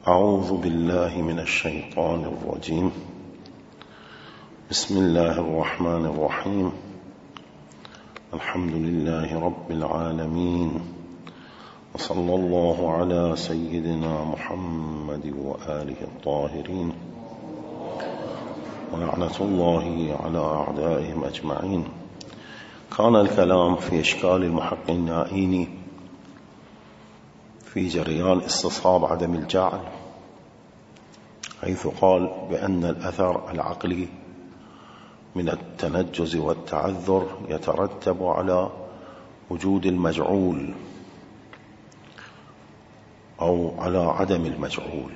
أعوذ بالله من الشيطان الرجيم. بسم الله الرحمن الرحيم. الحمد لله رب العالمين، وصلى الله على سيدنا محمد وآله الطاهرين، ولعنة الله على أعدائهم أجمعين. كان الكلام في إشكال المحق النائيني في جريان استصحاب عدم الجعل، حيث قال بأن الأثر العقلي من التنجز والتعذر يترتب على وجود المجعول أو على عدم المجعول،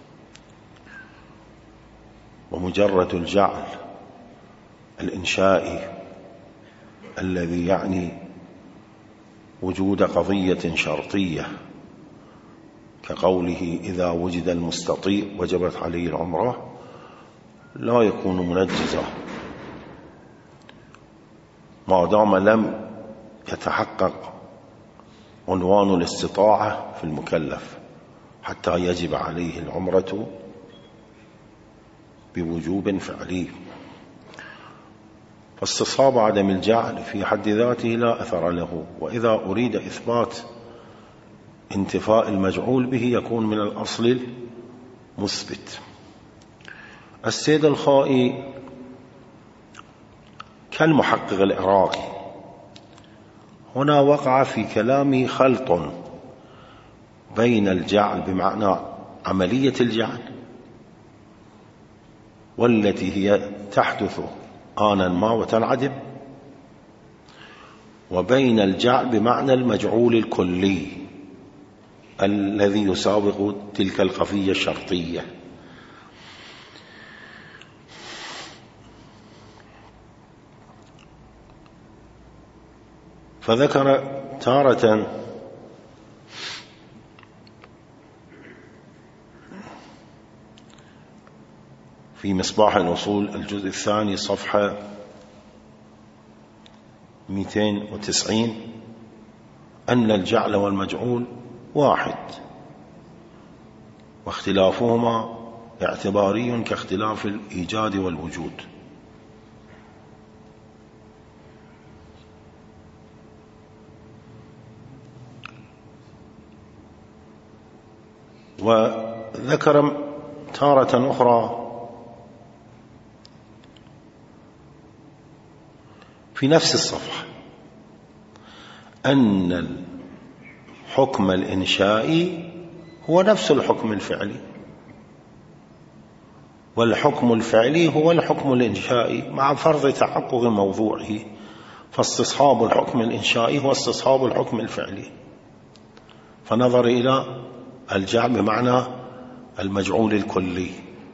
ومجرد الجعل الإنشائي الذي يعني وجود قضية شرطية كقوله إذا وجد المستطيع وجبت عليه العمرة لا يكون منجزا ما دام لم يتحقق عنوان الاستطاعة في المكلف حتى يجب عليه العمرة بوجوب فعلي. فاستصحاب عدم الجعل في حد ذاته لا أثر له، وإذا أريد إثبات انتفاء المجعول به يكون من الأصل المثبت. السيد الخائي كالمحقق العراقي هنا وقع في كلامه خلط بين الجعل بمعنى عملية الجعل والتي هي تحدث آنا ما وتنعدم، وبين الجعل بمعنى المجعول الكلي الذي يسابق تلك الخفية الشرطية. فذكر تارة في مصباح الوصول الجزء الثاني صفحة 290 أن الجعل والمجعول واحد، واختلافهما اعتباري كاختلاف الإيجاد والوجود. وذكر تارة أخرى في نفس الصفحة أن الحكم الإنشائي هو نفس الحكم الفعلي، والحكم الفعلي هو الحكم الإنشائي مع فرض تحقق موضوعه، فاستصحاب الحكم الإنشائي هو استصحاب الحكم الفعلي. فنظر إلى الجعل بمعنى المجعول الكلي،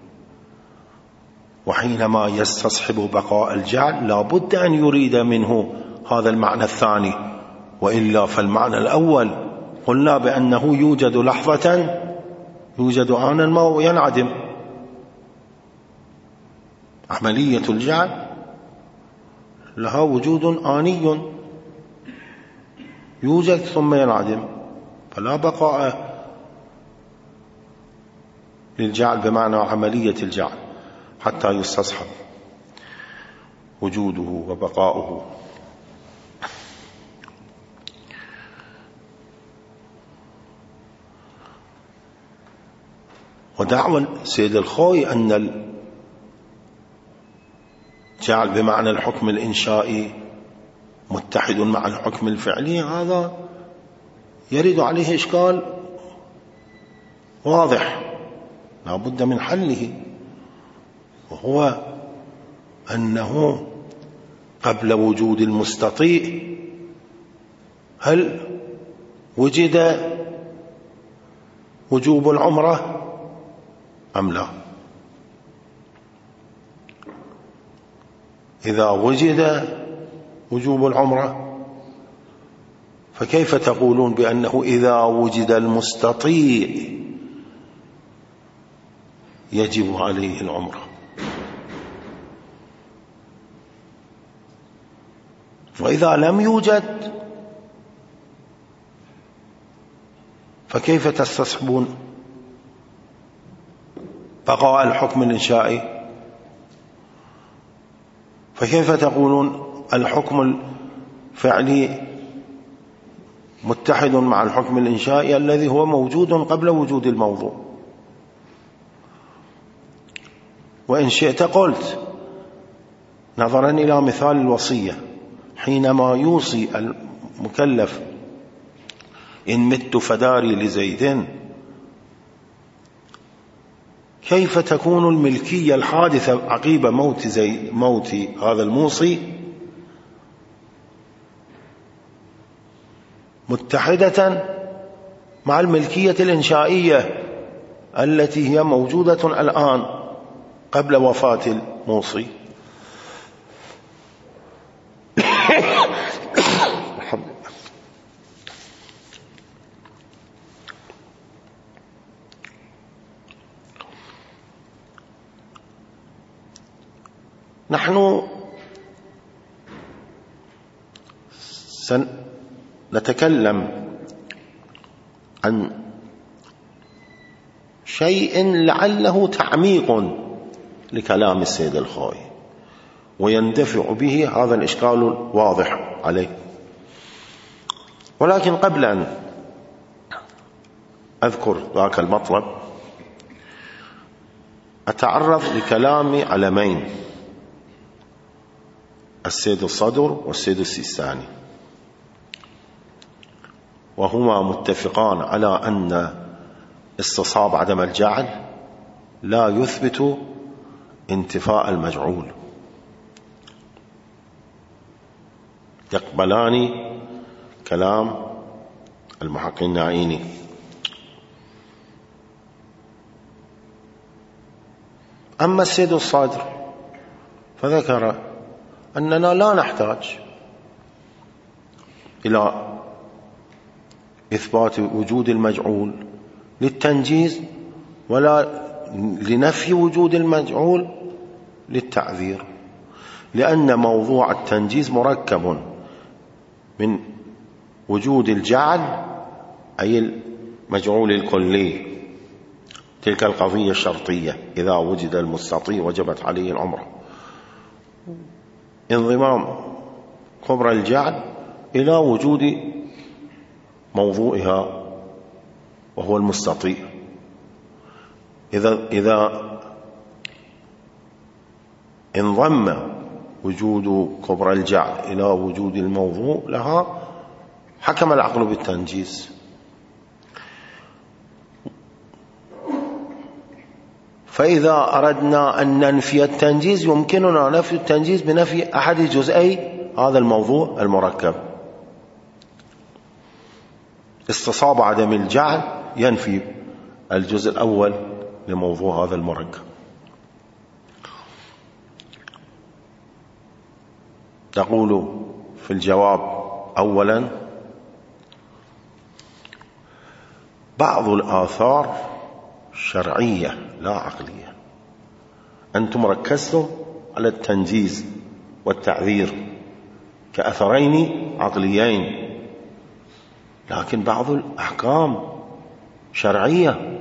وحينما يستصحب بقاء الجعل لا بد أن يريد منه هذا المعنى الثاني، وإلا فالمعنى الأول قلنا بأنه يوجد لحظة يوجد آنا ما ينعدم. عملية الجعل لها وجود آني يوجد ثم ينعدم، فلا بقاء للجعل بمعنى عملية الجعل حتى يستصحب وجوده وبقاؤه. ودعوى السيد الخوي أن الجعل بمعنى الحكم الإنشائي متحد مع الحكم الفعلي، هذا يرد عليه إشكال واضح لا بد من حله، وهو أنه قبل وجود المستطيع هل وجد وجوب العمرة أم لا؟ إذا وجد وجوب العمرة فكيف تقولون بأنه إذا وجد المستطيع يجب عليه العمرة؟ وإذا لم يوجد فكيف تستصحبون بقاء الحكم الإنشائي. فكيف تقولون الحكم الفعلي متحد مع الحكم الإنشائي الذي هو موجود قبل وجود الموضوع؟ وإن شئت قلت نظرا إلى مثال الوصية، حينما يوصي المكلف إن مت فداري لزيد، كيف تكون الملكية الحادثة عقيب موت هذا الموصي متحدة مع الملكية الإنشائية التي هي موجودة الآن قبل وفاة الموصي؟ نحن سنتكلم عن شيء لعله تعميق لكلام السيد الخوئي ويندفع به هذا الإشكال الواضح عليه. ولكن قبل أن أذكر ذاك المطلب أتعرض لكلام علمين، السيد الصدر والسيد السيستاني، وهما متفقان على أن استصحاب عدم الجعل لا يثبت انتفاء المجعول، يقبلان كلام المحقق النعيني. أما السيد الصدر فذكر أننا لا نحتاج إلى إثبات وجود المجعول للتنجيز ولا لنفي وجود المجعول للتعذير، لأن موضوع التنجيز مركب من وجود الجعل أي المجعول الكلي، تلك القضية الشرطية، إذا وجد المستطيع وجبت عليه العمرة، انضمام كبرى الجعل إلى وجود موضوعها وهو المستطيع. إذا انضم وجود كبرى الجعل إلى وجود الموضوع لها حكم العقل بالتنجيز. فإذا أردنا أن ننفي التنجيز يمكننا نفي التنجيز بنفي أحد جزئي هذا الموضوع المركب. استصحاب عدم الجعل ينفي الجزء الأول لموضوع هذا المركب. تقول في الجواب أولا بعض الآثار شرعية لا عقلية. أنتم ركزتم على التنجيز والتعذير كأثرين عقليين، لكن بعض الأحكام شرعية.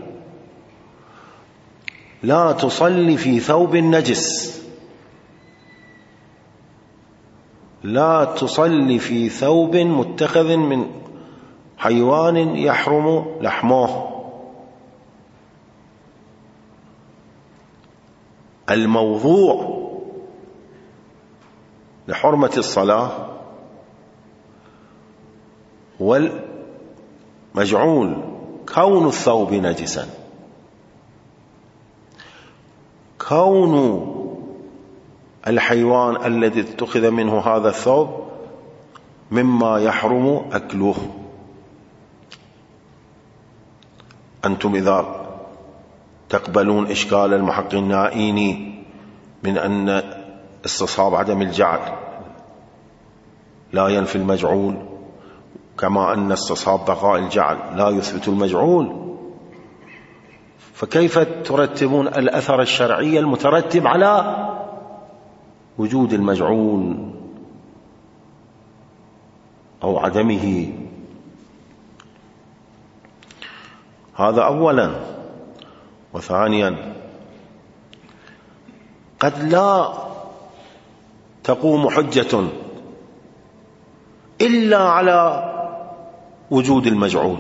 لا تصلي في ثوب نجس، لا تصلي في ثوب متخذ من حيوان يحرم لحمه. الموضوع لحرمة الصلاة والمجعول كون الثوب نجسا، كون الحيوان الذي اتخذ منه هذا الثوب مما يحرم أكله. أنتم إذا تقبلون إشكال المحقق النائيني من أن استصحاب عدم الجعل لا ينفي المجعول، كما أن استصحاب بقاء الجعل لا يثبت المجعول، فكيف ترتبون الأثر الشرعي المترتب على وجود المجعول أو عدمه؟ هذا أولا. وثانيا قد لا تقوم حجة إلا على وجود المجعول،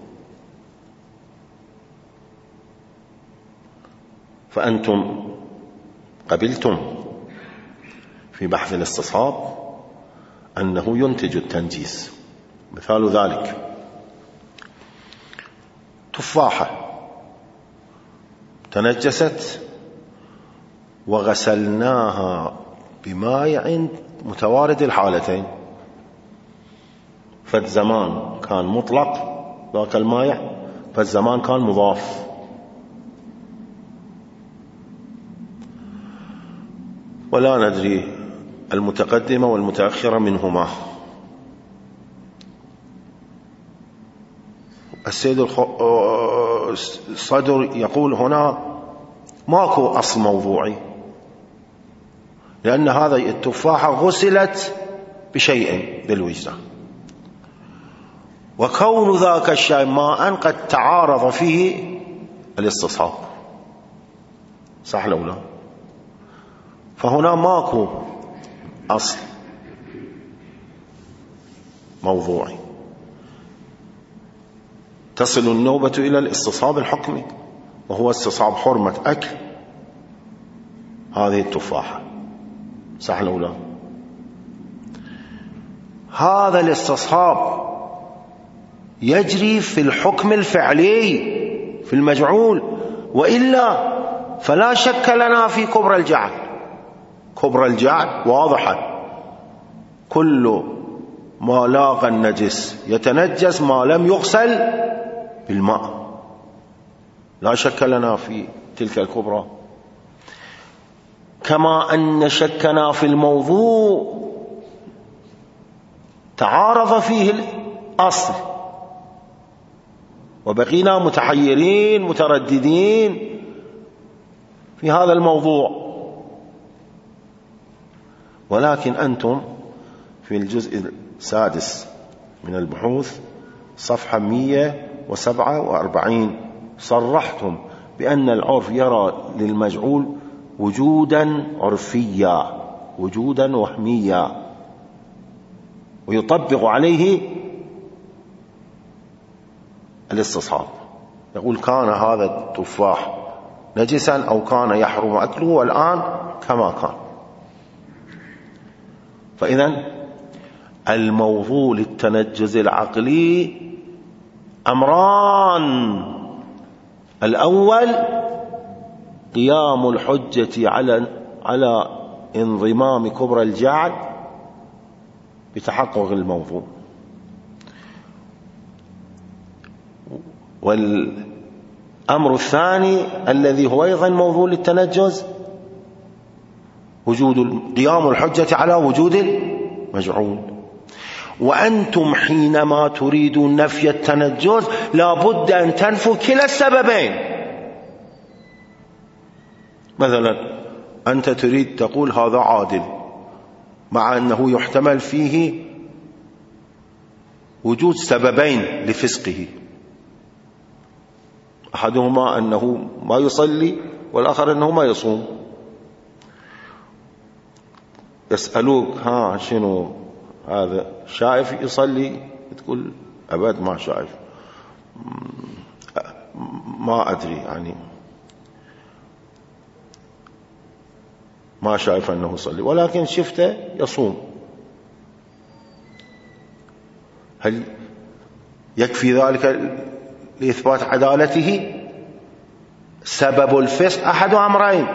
فأنتم قبلتم في بحث الاستصحاب أنه ينتج التنجيس. مثال ذلك تفاحة تنجست وغسلناها بماء متوارد الحالتين، فالزمان كان مطلق ذاك الماء، فالزمان كان مضاف. ولا ندري المتقدمة والمتأخرة منهما. السيد الصدر يقول هنا ماكو أصل موضوعي، لأن هذه التفاحة غسلت بشيء بالوجدان، وكون ذاك الشيء ماء قد تعارض فيه الاستصحاب، صح لو لا؟ فهنا ماكو أصل موضوعي. تصل النوبة إلى الاستصحاب الحكمي، وهو استصحاب حرمة أكل هذه التفاحة، صح لو لا؟ هذا الاستصحاب يجري في الحكم الفعلي في المجعول، وإلا فلا شك لنا في كبر الجعل. كبر الجعل واضحة، كل ما لاقى النجس يتنجس ما لم يغسل بالماء، لا شك لنا في تلك الكبرى. كما أن شكنا في الموضوع تعارض فيه الأصل، وبقينا متحيرين مترددين في هذا الموضوع. ولكن أنتم في الجزء السادس من البحوث صفحة 147 صرحتم بأن العرف يرى للمجعول وجودا عرفيا، وجودا وهميا، ويطبق عليه الاستصحاب. يقول كان هذا التفاح نجسا أو كان يحرم أكله، والآن كما كان. فإذن الموضوع للتنجز العقلي أمران: الأول قيام الحجة على انضمام كبر الجعل بتحقق الموضوع، والأمر الثاني الذي هو أيضا موضوع للتنجز وجود قيام الحجة على وجود المجعول. وأنتم حينما تريدون نفي التنجز لا بد أن تنفوا كلا السببين. مثلا أنت تريد تقول هذا عادل، مع أنه يحتمل فيه وجود سببين لفسقه، أحدهما أنه ما يصلي والآخر أنه ما يصوم. يسألوك ها شنو هذا، شايف يصلي؟ تقول أبد ما شايف، ما أدري، يعني ما شايف أنه يصلي، ولكن شفته يصوم. هل يكفي ذلك لإثبات عدالته؟ سبب الفسق أحد أمرين: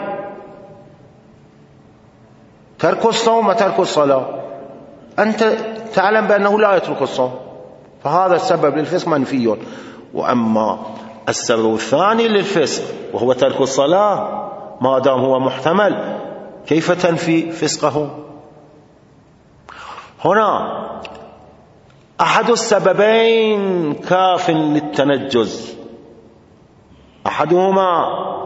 ترك الصوم وترك الصلاة. أنت تعلم بأنه لا يترك الصوم، فهذا السبب للفسق منفي. وأما السبب الثاني للفسق وهو ترك الصلاة، ما دام هو محتمل، كيف تنفي فسقه؟ هنا أحد السببين كاف للتنجز، أحدهما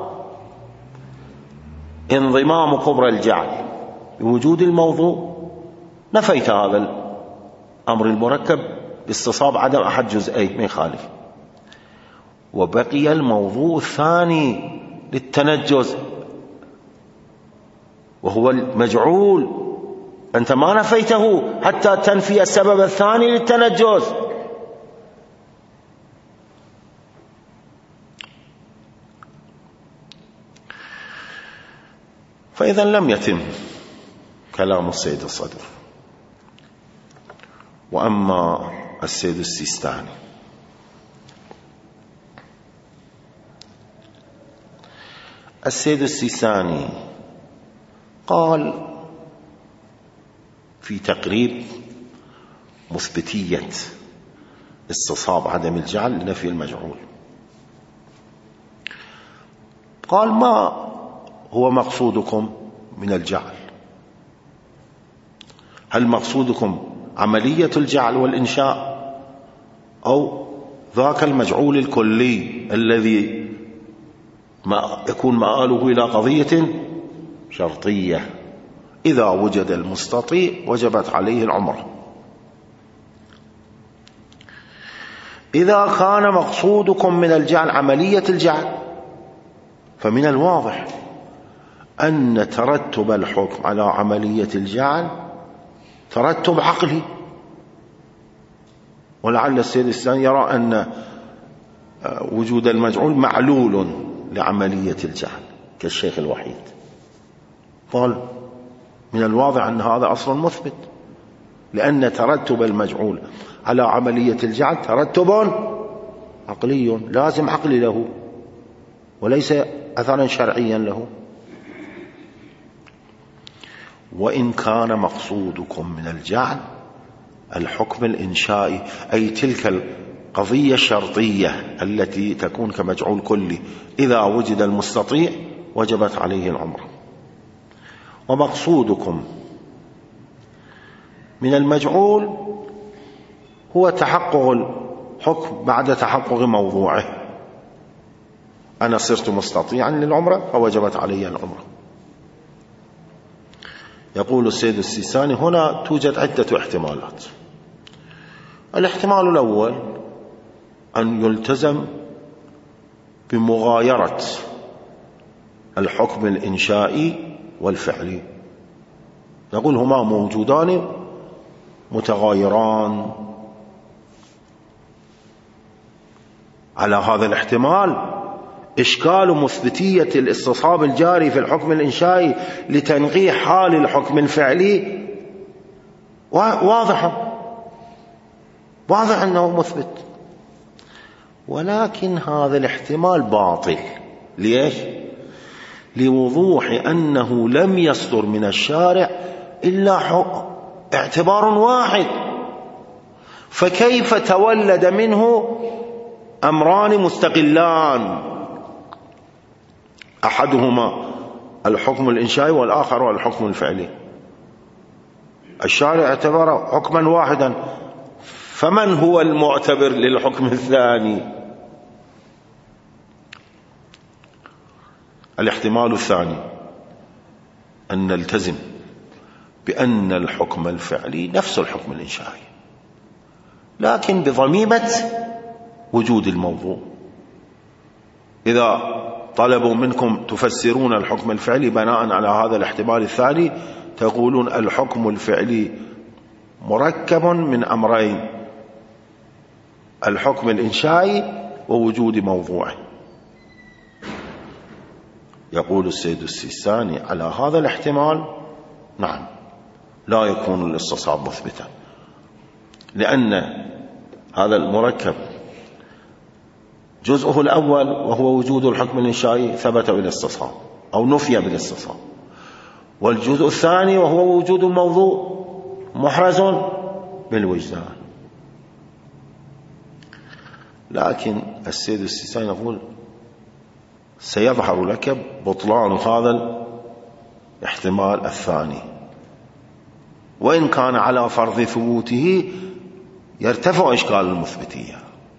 انضمام كبر الجعل بوجود الموضوع، نفيت هذا الأمر المركب باستصحاب عدم أحد جزئين ما يخالف. وبقي الموضوع الثاني للتنجز وهو المجعول، أنت ما نفيته حتى تنفي السبب الثاني للتنجس. فإذا لم يتم كلام السيد الصدر. وأما السيد السيستاني قال في تقريب مثبتية استصحاب عدم الجعل لنفي المجعول، قال: ما هو مقصودكم من الجعل؟ هل مقصودكم عملية الجعل والإنشاء، أو ذاك المجعول الكلي الذي يكون مآله إلى قضية شرطية إذا وجد المستطيع وجبت عليه العمرة؟ إذا كان مقصودكم من الجعل عملية الجعل، فمن الواضح أن ترتب الحكم على عملية الجعل ترتب عقلي، ولعل السيد السيستاني يرى أن وجود المجعول معلول لعملية الجعل كالشيخ الوحيد. قال: من الواضح أن هذا أصل مثبت، لأن ترتب المجعول على عملية الجعل ترتب عقلي، لازم عقلي له وليس أثرا شرعيا له. وإن كان مقصودكم من الجعل الحكم الإنشائي، أي تلك القضية الشرطية التي تكون كمجعول كلي، إذا وجد المستطيع وجبت عليه العمرة. ومقصودكم من المجعول هو تحقق الحكم بعد تحقق موضوعه، أنا صرت مستطيعا للعمرة فوجبت علي العمرة. يقول السيد السيستاني: هنا توجد عدة احتمالات. الاحتمال الأول أن يلتزم بمغايرة الحكم الإنشائي والفعلي، نقول هما موجودان متغايران. على هذا الاحتمال إشكال مثبتية الاستصحاب الجاري في الحكم الإنشائي لتنقيح حال الحكم الفعلي واضح أنه مثبت، ولكن هذا الاحتمال باطل. ليش؟ لوضوح أنه لم يصدر من الشارع إلا اعتبار واحد، فكيف تولد منه أمران مستقلان، أحدهما الحكم الإنشائي والآخر الحكم الفعلي؟ الشارع اعتبر حكما واحدا، فمن هو المعتبر للحكم الثاني؟ الاحتمال الثاني أن نلتزم بأن الحكم الفعلي نفس الحكم الإنشائي، لكن بضميمة وجود الموضوع. إذا طلبوا منكم تفسرون الحكم الفعلي بناء على هذا الاحتمال الثاني، تقولون الحكم الفعلي مركب من أمرين: الحكم الإنشائي ووجود موضوعه. يقول السيد السيستاني: على هذا الاحتمال نعم لا يكون الاستصحاب مثبتا، لأن هذا المركب جزءه الأول وهو وجود الحكم الإنشائي ثبت بالاستصحاب أو نفي بالاستصحاب، والجزء الثاني وهو وجود الموضوع محرز بالوجدان. لكن السيد السيستاني يقول: سيظهر لك بطلان هذا الاحتمال الثاني، وإن كان على فرض ثبوته يرتفع إشكال المثبتية.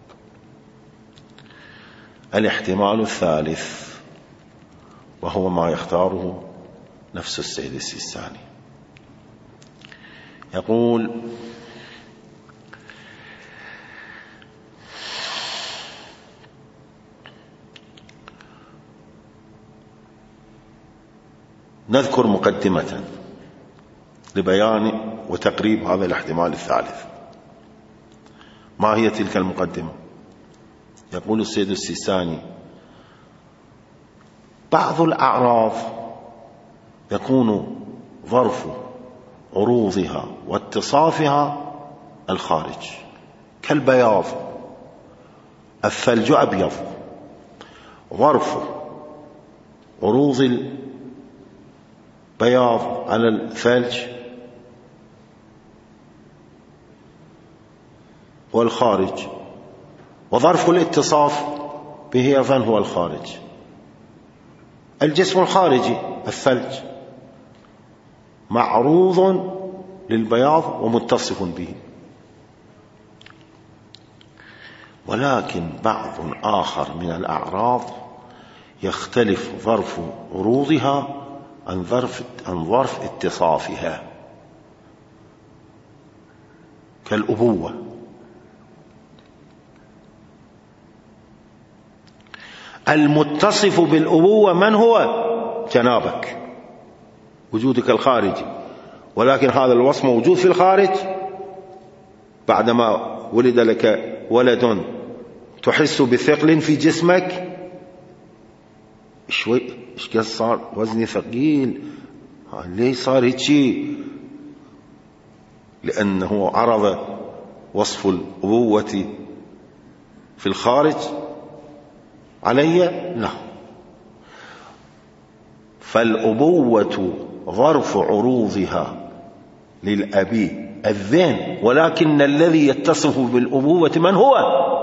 الاحتمال الثالث وهو ما يختاره نفس السيد السيستاني، يقول: نذكر مقدمة لبيان وتقريب هذا الاحتمال الثالث. ما هي تلك المقدمة؟ يقول السيد السيستاني: بعض الأعراض يكون ظرف عروضها واتصافها الخارج، كالبياض، الثلج أبيض، ظرف عروض البياض على الثلج والخارج، وظرف الاتصاف به أيضا هو الخارج. الجسم الخارجي الثلج معروض للبياض ومتصف به، ولكن بعض آخر من الأعراض يختلف ظرف عروضها عن ظرف اتصافها، كالأبوة. المتصف بالأبوة من هو؟ جنابك، وجودك الخارجي، ولكن هذا الوصف موجود في الخارج. بعدما ولد لك ولد تحس بثقل في جسمك، شوي ايش قد صار وزني ثقيل، ليه صار هيك؟ لأنه عرض وصف الأبوة في الخارج علي؟ لا. فالأبوة ظرف عروضها للأبي الذهن، ولكن الذي يتصف بالأبوة من هو؟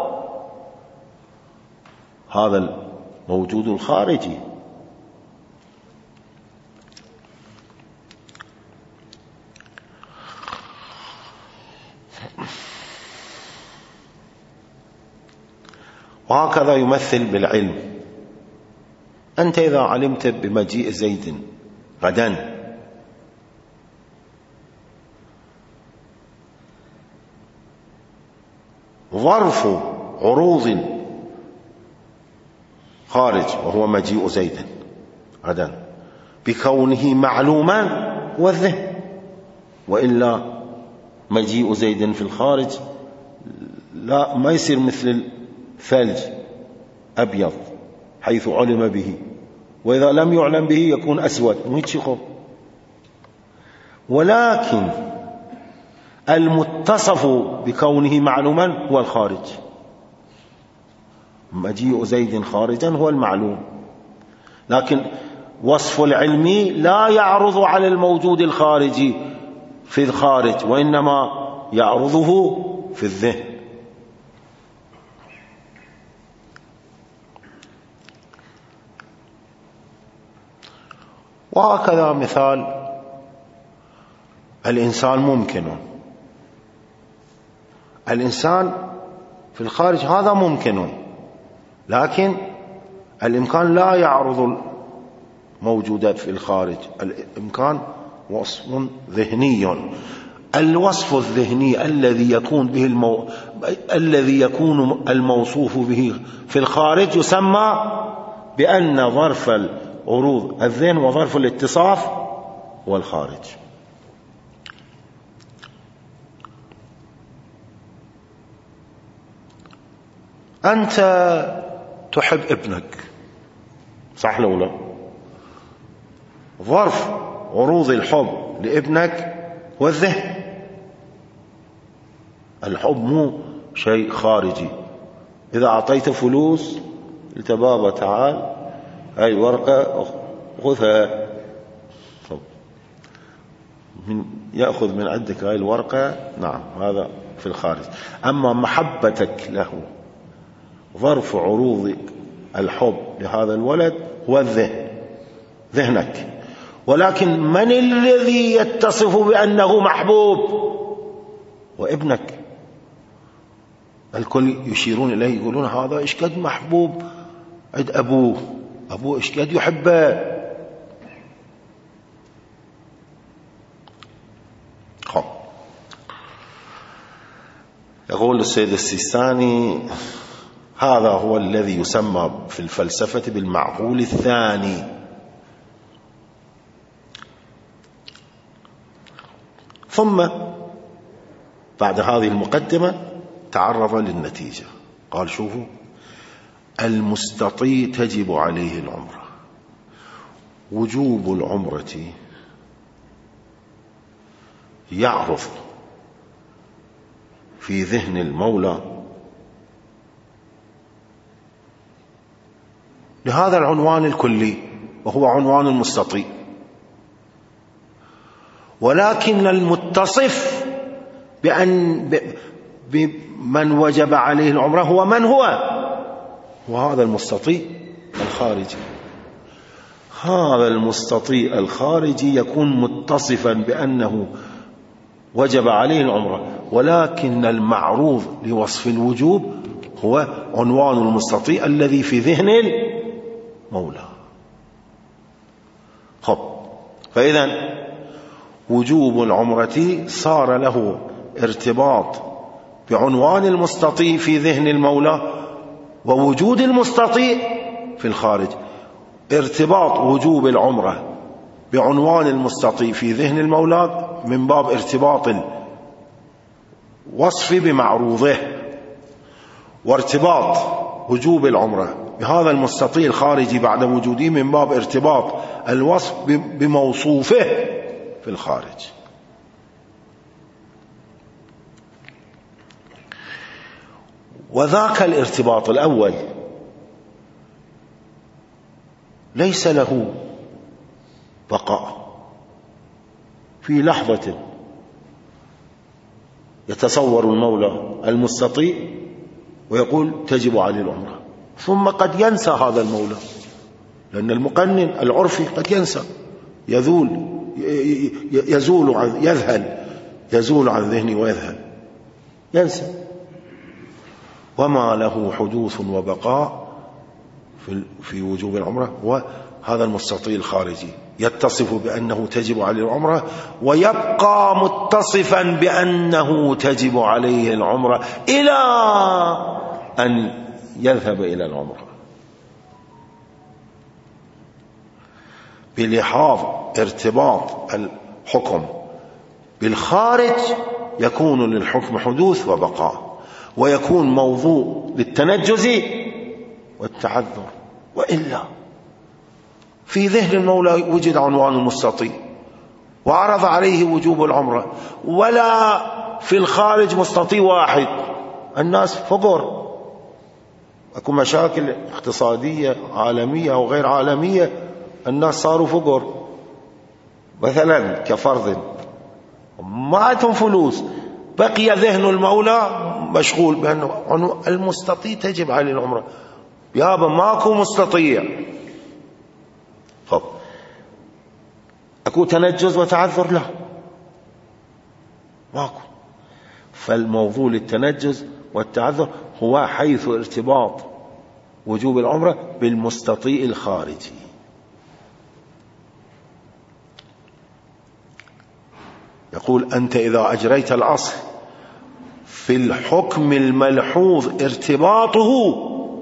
هذا الموجود الخارجي. وهكذا يمثل بالعلم. أنت إذا علمت بمجيء زيد غدا، ظرف عروض خارج وهو مجيء زيد غدا بكونه معلوما والذهن، وإلا مجيء زيد في الخارج لا ما يصير مثل الثلج أبيض حيث علم به، وإذا لم يعلم به يكون أسود ويتشخب. ولكن المتصف بكونه معلوما هو الخارج. مجيء زيد خارجا هو المعلوم، لكن وصف العلمي لا يعرض على الموجود الخارجي في الخارج، وإنما يعرضه في الذهن. وهكذا مثال الإنسان ممكن، الإنسان في الخارج هذا ممكن، لكن الإمكان لا يعرض الموجودات في الخارج. الإمكان وصف ذهني. الوصف الذهني الذي يكون الموصوف به في الخارج يسمى بأن ظرف العروض الذهن وظرف الاتصاف هو الخارج. أنت تحب ابنك، صح لو لا؟ ظرف عروض الحب لابنك هو الذهن. الحب مو شيء خارجي. إذا أعطيت فلوس قلت بابا تعال هاي ورقة خذها، من يأخذ من عندك هاي الورقة؟ نعم، هذا في الخارج. أما محبتك له، ظرف عروض الحب لهذا الولد هو الذهن، ذهنك. ولكن من الذي يتصف بأنه محبوب؟ وابنك. الكل يشيرون إليه يقولون هذا إيش قد محبوب عند أبوه، أبوه إيش قد يحبه. يقول السيد السيستاني: هذا هو الذي يسمى في الفلسفة بالمعقول الثاني. ثم بعد هذه المقدمة تعرض للنتيجة. قال شوفوا، المستطيع تجب عليه العمرة. وجوب العمرة يعرض في ذهن المولى لهذا العنوان الكلي وهو عنوان المستطيع، ولكن المتصف بمن وجب عليه العمرة هو من هو؟ وهذا المستطيع الخارجي. هذا المستطيع الخارجي يكون متصفا بأنه وجب عليه العمرة، ولكن المعروض لوصف الوجوب هو عنوان المستطيع الذي في ذهن المولى. فإذا وجوب العمرة صار له ارتباط بعنوان المستطيع في ذهن المولى ووجود المستطيع في الخارج. ارتباط وجوب العمرة بعنوان المستطيع في ذهن المولى من باب ارتباط الوصف بمعروضه، وارتباط وجوب العمرة بهذا المستطيع الخارجي بعد وجوده من باب ارتباط الوصف بموصوفه في الخارج. وذاك الارتباط الأول ليس له بقاء. في لحظة يتصور المولى المستطيع ويقول تجب عليه العمرة، ثم قد ينسى هذا المولى، لأن المقنن العرفي قد ينسى، يزول عن ذهنه ويذهل، ينسى. وما له حدوث وبقاء في وجوب العمرة وهذا المستطيع الخارجي يتصف بأنه تجب عليه العمرة ويبقى متصفا بأنه تجب عليه العمرة إلى أن يذهب إلى العمرة. بلحاظ ارتباط الحكم بالخارج يكون للحكم حدوث وبقاء، ويكون موضوع للتنجز والتعذر. وإلا في ذهن المولى وجد عنوان المستطيع وعرض عليه وجوب العمرة، ولا في الخارج مستطيع واحد، الناس فقر، أكو مشاكل اقتصادية عالمية أو غير عالمية، الناس صاروا فقر مثلا كفرض، ما عندهم فلوس، بقي ذهن المولى مشغول بأنه المستطيع تجب عليه العمرة. يابا ماكو مستطيع، أكو تنجز وتعذر؟ لا، ماكو. فالموضوع للتنجز والتعذر هو حيث ارتباط وجوب العمرة بالمستطيع الخارجي. يقول أنت إذا أجريت الأصل في الحكم الملحوظ ارتباطه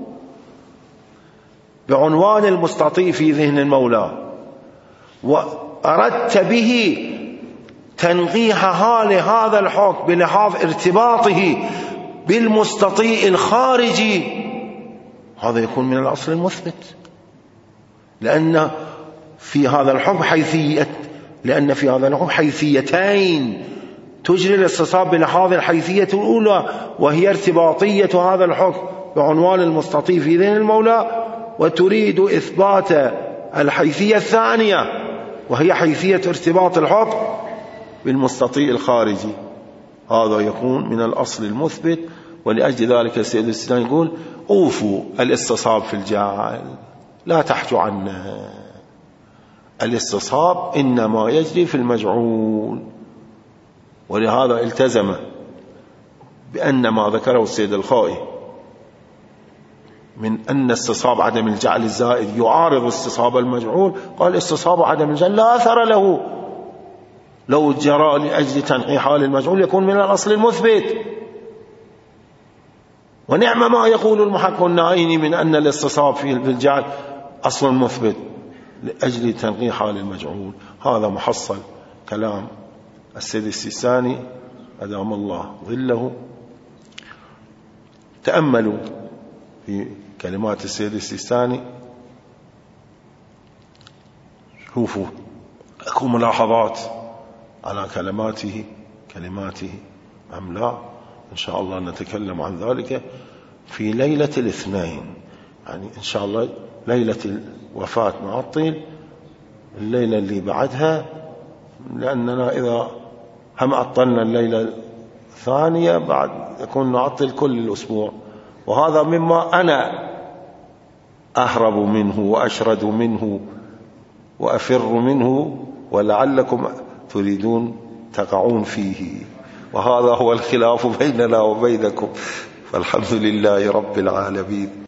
بعنوان المستطيع في ذهن المولى، وأردت به تنقيح حال هذا الحكم بلحاظ ارتباطه بالمستطيع الخارجي، هذا يكون من الأصل المثبت، لأن في هذا الحكم حيثيتين تجري الاستصحاب بلحاظ الحيثية الأولى، وهي ارتباطية هذا الحكم بعنوان المستطيع في ذهن المولى، وتريد إثبات الحيثية الثانية وهي حيثية ارتباط الحكم بالمستطيع الخارجي. هذا يكون من الأصل المثبت. ولأجل ذلك السيد السيستاني يقول أوفوا الاستصحاب في الجعل، لا تحجوا عنه، الاستصحاب إنما يجري في المجعول. ولهذا التزم بأن ما ذكره السيد الخائي من أن استصحاب عدم الجعل الزائد يعارض استصحاب المجعول، قال استصحاب عدم الجعل لا أثر له، لو جرى لأجل تنقيح حال المجعول يكون من الأصل المثبت. ونعم ما يقول المحقق النائيني من أن الاستصحاب في الجعل أصل مثبت لأجل تنقيح حال المجعول. هذا محصل كلام السيد السيستاني أدام الله ظله، تأملوا في كلمات السيد السيستاني، شوفوا أكو ملاحظات على كلماته أم لا. إن شاء الله نتكلم عن ذلك في ليلة الاثنين، يعني إن شاء الله ليلة الوفاة معطل، الليلة اللي بعدها، لأننا إذا هم عطلنا الليلة الثانية بعد يكون نعطل كل الأسبوع، وهذا مما أنا أهرب منه وأشرد منه وأفر منه، ولعلكم تريدون تقعون فيه، وهذا هو الخلاف بيننا وبينكم. فالحمد لله رب العالمين.